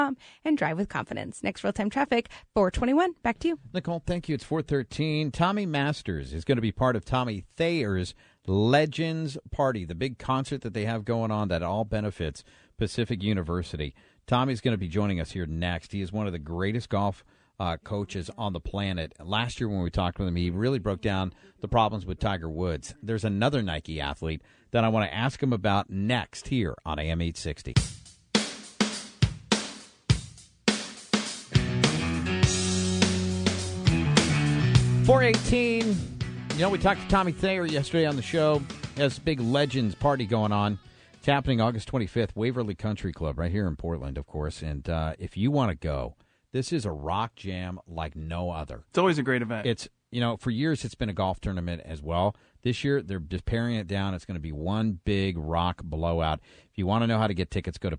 and drive with confidence. Next real-time traffic, 421. Back to you. Nicole, thank you. It's 4:13. Tommy Masters is going to be part of Tommy Thayer's Legends Party, the big concert that they have going on that all benefits Pacific University. Tommy's going to be joining us here next. He is one of the greatest golf coaches on the planet. Last year when we talked with him, he really broke down the problems with Tiger Woods. There's another Nike athlete that I want to ask him about next here on AM 860. .418. You know, we talked to Tommy Thayer yesterday on the show. He has a big Legends Party going on. It's happening August 25th, Waverly Country Club, right here in Portland, of course. And if you want to go, this is a rock jam like no other. It's always a great event. It's, you know, for years it's been a golf tournament as well. This year they're just paring it down. It's going to be one big rock blowout. If you want to know how to get tickets, go to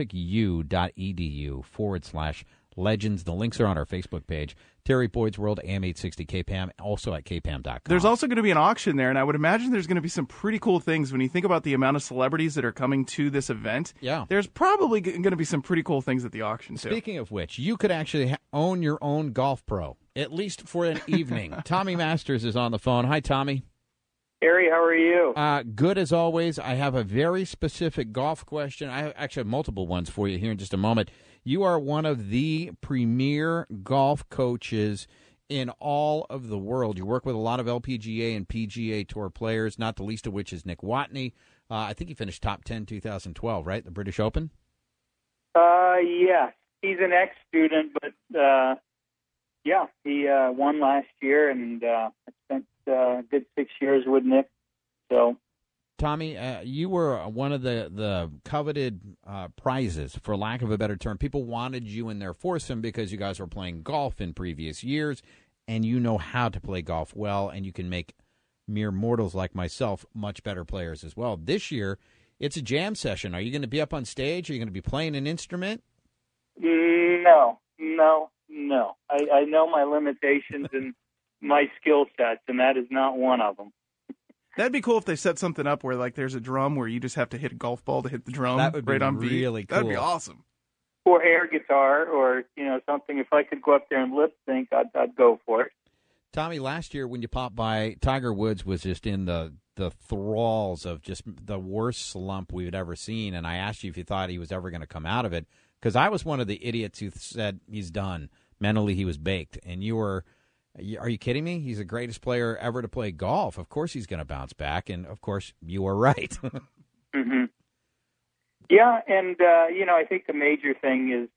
pacificu.edu/legends. The links are on our Facebook page. Terry Boyd's World, AM 860 KPAM, also at kpam.com. There's also going to be an auction there, and I would imagine there's going to be some pretty cool things when you think about the amount of celebrities that are coming to this event. Yeah. There's probably going to be some pretty cool things at the auction, too. Speaking of which, you could actually own your own golf pro, at least for an evening. Tommy Masters is on the phone. Hi, Tommy. Harry, how are you? Good as always. I have a very specific golf question. I actually have multiple ones for you here in just a moment. You are one of the premier golf coaches in all of the world. You work with a lot of LPGA and PGA Tour players, not the least of which is Nick Watney. I think he finished top 10 2012, right? The British Open? Yeah. He's an ex-student, but, yeah, he won last year, and I spent a good 6 years with Nick. So, Tommy, you were one of the coveted prizes, for lack of a better term. People wanted you in their foursome because you guys were playing golf in previous years, and you know how to play golf well, and you can make mere mortals like myself much better players as well. This year, it's a jam session. Are you going to be up on stage? Are you going to be playing an instrument? No. I know my limitations and my skill sets, and that is not one of them. That'd be cool if they set something up where, like, there's a drum where you just have to hit a golf ball to hit the drum. That would be right on really beat. cool. That'd be awesome. Or air guitar, or something. If I could go up there and lip sync, I'd go for it. Tommy, last year when you popped by, Tiger Woods was just in the thralls of just the worst slump we've ever seen, and I asked you if you thought he was ever going to come out of it, because I was one of the idiots who said he's done. Mentally, he was baked, and you were. Are you kidding me? He's the greatest player ever to play golf. Of course he's going to bounce back, and of course you were right. Mm-hmm. Yeah, and I think the major thing is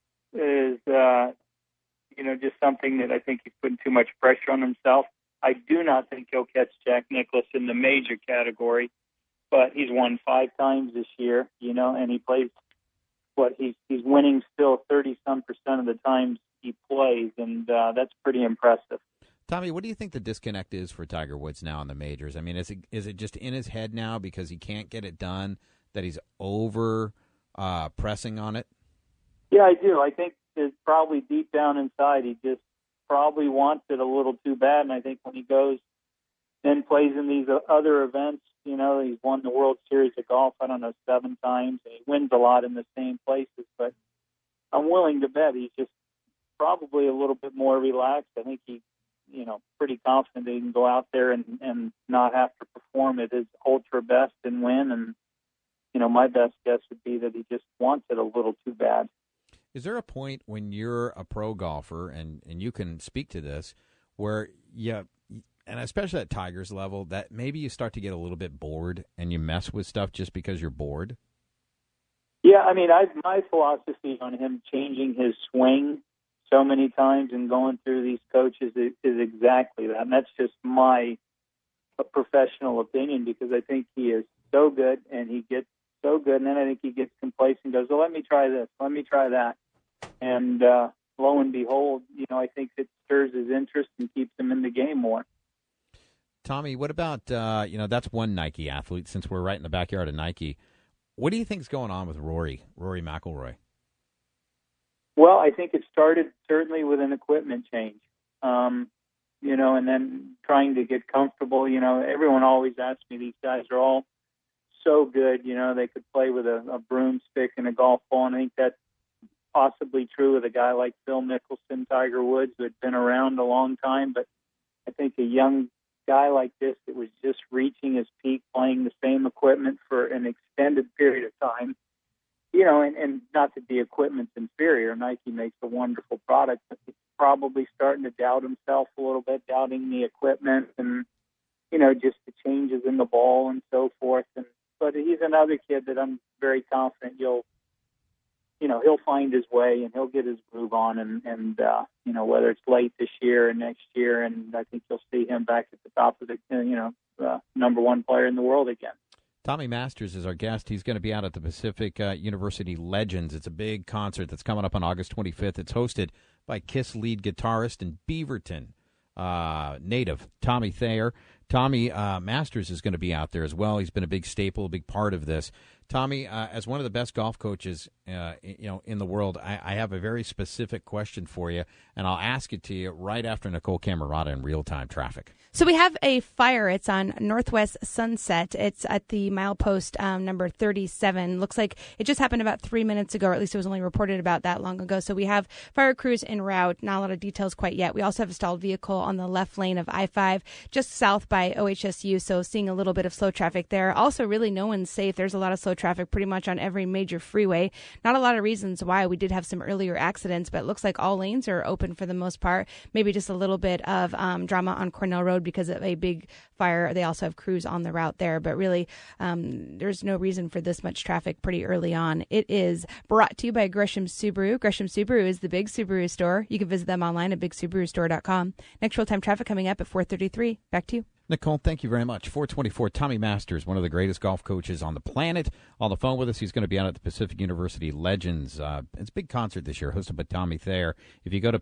just something that I think he's putting too much pressure on himself. I do not think he'll catch Jack Nicklaus in the major category, but he's won 5 times this year, and he plays he's winning still 30-some% of the times he plays, and that's pretty impressive. Tommy, what do you think the disconnect is for Tiger Woods now in the majors? I mean, is it just in his head now because he can't get it done, that he's over pressing on it? Yeah, I do. I think it's probably deep down inside he just probably wants it a little too bad, and I think when he goes and plays in these other events, he's won the World Series of Golf, 7 times, and he wins a lot in the same places, but I'm willing to bet he's just probably a little bit more relaxed. I think he's pretty confident that he can go out there and not have to perform at his ultra best and win. And, my best guess would be that he just wants it a little too bad. Is there a point when you're a pro golfer, and you can speak to this, where and especially at Tiger's level, that maybe you start to get a little bit bored and you mess with stuff just because you're bored? Yeah, I mean, my philosophy on him changing his swing so many times and going through these coaches is exactly that. And that's just my professional opinion, because I think he is so good and he gets so good. And then I think he gets complacent and goes, well, let me try this, let me try that. And lo and behold, I think it stirs his interest and keeps him in the game more. Tommy, what about, that's one Nike athlete, since we're right in the backyard of Nike. What do you think is going on with Rory McIlroy? Well, I think it started certainly with an equipment change, and then trying to get comfortable. Everyone always asks me, these guys are all so good, they could play with a broomstick and a golf ball, and I think that's possibly true with a guy like Phil Mickelson, Tiger Woods, who had been around a long time. But I think a young guy like this that was just reaching his peak, playing the same equipment for an extended period of time, and not that the equipment's inferior. Nike makes a wonderful product, but he's probably starting to doubt himself a little bit, doubting the equipment and, just the changes in the ball and so forth. But he's another kid that I'm very confident he'll find his way and he'll get his groove on and whether it's late this year and next year, and I think you'll see him back at the top of the number one player in the world again. Tommy Masters is our guest. He's going to be out at the Pacific University Legends. It's a big concert that's coming up on August 25th. It's hosted by Kiss lead guitarist and Beaverton native Tommy Thayer. Tommy Masters is going to be out there as well. He's been a big staple, a big part of this. Tommy, as one of the best golf coaches, in the world, I have a very specific question for you, and I'll ask it to you right after Nicole Camerata in real-time traffic. So we have a fire. It's on Northwest Sunset. It's at the milepost number 37. Looks like it just happened about 3 minutes ago, or at least it was only reported about that long ago. So we have fire crews en route. Not a lot of details quite yet. We also have a stalled vehicle on the left lane of I-5, just south by OHSU. So seeing a little bit of slow traffic there. Also, really no one's safe. There's a lot of slow traffic pretty much on every major freeway. Not a lot of reasons why. We did have some earlier accidents, but it looks like all lanes are open for the most part. Maybe just a little bit of drama on Cornell Road because of a big fire. They also have crews on the route there, but really there's no reason for this much traffic pretty early on. It is brought to you by Gresham Subaru. Gresham Subaru is the big Subaru store. You can visit them online at bigsubarustore.com. Next real-time traffic coming up at 4:33. Back to you. Nicole, thank you very much. 424, Tommy Masters, one of the greatest golf coaches on the planet. On the phone with us, he's going to be out at the Pacific University Legends. It's a big concert this year, hosted by Tommy Thayer. If you go to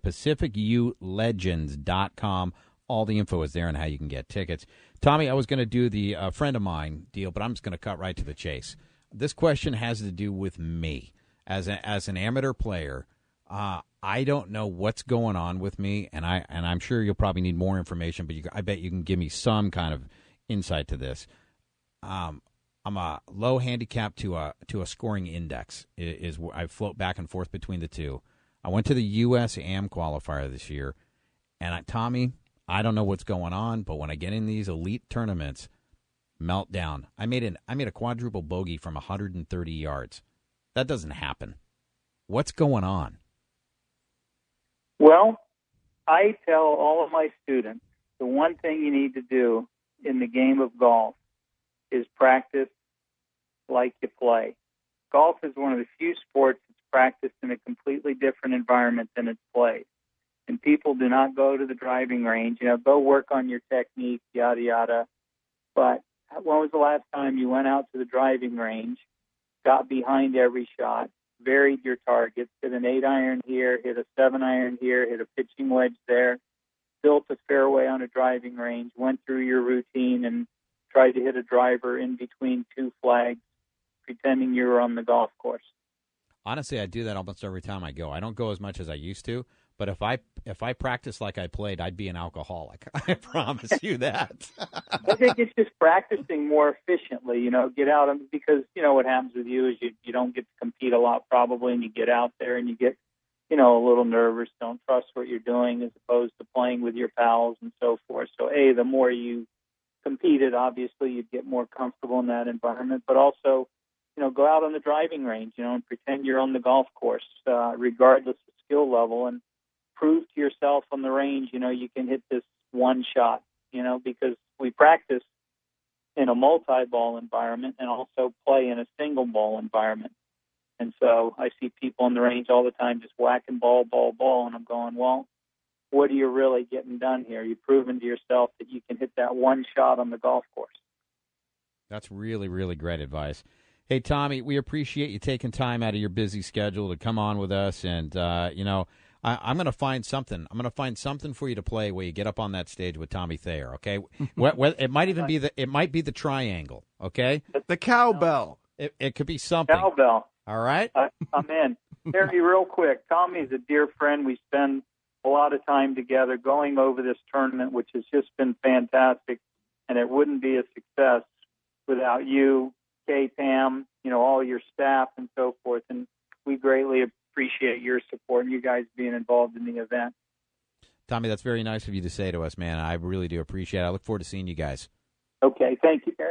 pacificulegends.com, all the info is there on how you can get tickets. Tommy, I was going to do the friend of mine deal, but I'm just going to cut right to the chase. This question has to do with me. As an amateur player, I don't know what's going on with me, and I'm sure you'll probably need more information, but I bet you can give me some kind of insight to this. I'm a low handicap to a scoring index. I float back and forth between the two. I went to the U.S. AM qualifier this year, and Tommy, I don't know what's going on, but when I get in these elite tournaments, meltdown. I made a quadruple bogey from 130 yards. That doesn't happen. What's going on? Well, I tell all of my students the one thing you need to do in the game of golf is practice like you play. Golf is one of the few sports that's practiced in a completely different environment than it's played. And people do not go to the driving range, go work on your technique, yada, yada. But when was the last time you went out to the driving range, got behind every shot, varied your targets, hit an 8-iron here, hit a 7-iron here, hit a pitching wedge there, built a fairway on a driving range, went through your routine and tried to hit a driver in between two flags, pretending you were on the golf course? Honestly, I do that almost every time I go. I don't go as much as I used to, but if I practice like I played, I'd be an alcoholic. I promise you that. I think it's just practicing more efficiently, get out, because, what happens with you is you don't get to compete a lot probably, and you get out there and you get, a little nervous, don't trust what you're doing as opposed to playing with your pals and so forth. So, the more you competed, obviously you'd get more comfortable in that environment, but also, go out on the driving range, and pretend you're on the golf course, regardless of skill level, and prove to yourself on the range, you can hit this one shot, because we practice in a multi-ball environment and also play in a single ball environment. And so I see people on the range all the time just whacking ball, and I'm going, well, what are you really getting done here? You've proven to yourself that you can hit that one shot on the golf course. That's really, really great advice. Hey, Tommy, we appreciate you taking time out of your busy schedule to come on with us. And, I'm going to find something. I'm going to find something for you to play where you get up on that stage with Tommy Thayer, okay? It might even be the triangle, okay? The cowbell. It could be something. Cowbell. All right? I'm in. Harry, real quick, Tommy's a dear friend. We spend a lot of time together going over this tournament, which has just been fantastic, and it wouldn't be a success without you, Kay, Pam, all your staff and so forth, and we greatly appreciate appreciate your support and you guys being involved in the event. Tommy, that's very nice of you to say to us, man. I really do appreciate it. I look forward to seeing you guys. Okay, thank you, Eric.